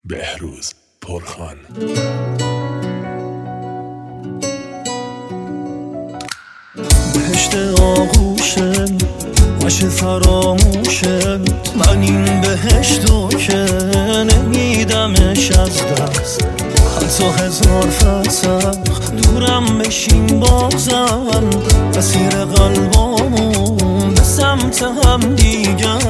بهروز پرخان. بهشت آغوشه باشه فراموشه، من این بهشتو که نمیدمش از دست. حتی هزار فسخ دورم بشین بازم، اسیر قلبامون به سمت هم دیگر.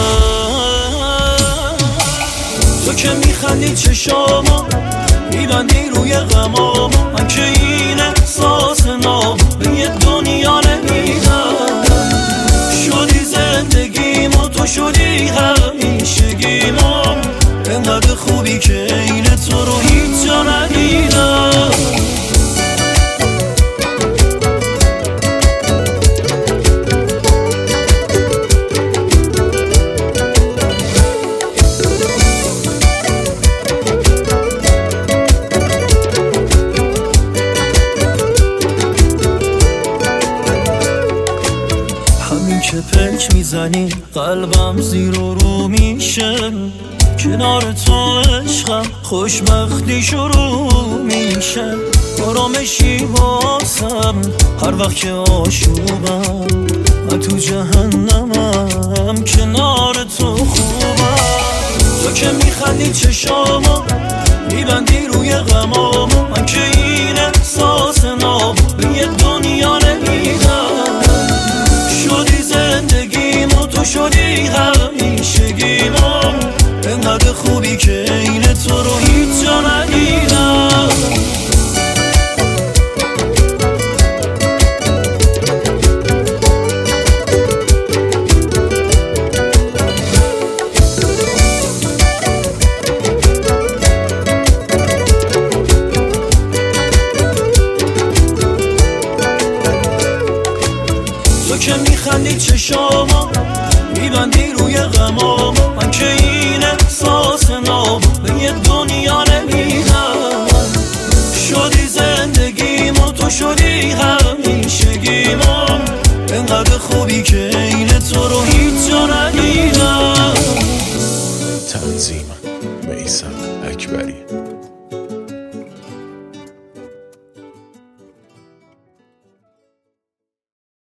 تو که میخندی چشاما میبندی روی غماما، من که این احساس نام به یه دنیا نمیدم. شدی زندگیم و تو شدی همیشگیم، انقدر خوبی که این تو رو هیچ جا ندیدم. که پلک میزنی قلبم زیر و رو میشه، کنار تو عشقم خوشبختی شروع میشه. آرامشی واسم هر وقت که آشوبم، من تو جهنمم کنار تو خوبم. تو که میخندی چشاما میبندی روی غماما، من که این احساس نام به یه دنیا نمیدم. شدی زندگیم و تو شدی همیشگیم، انقدر خوبی که این تو رو هیچ جا ندیدم. تو که میخندی چشاما میبندی روی غماما، من که این احساس نام به یه دنیا نمیدم. شدی زندگیم و تو شدی همیشگیم، انقدر خوبی که این تو رو هیچ جا ندیدم. تنظیم میثم اکبری.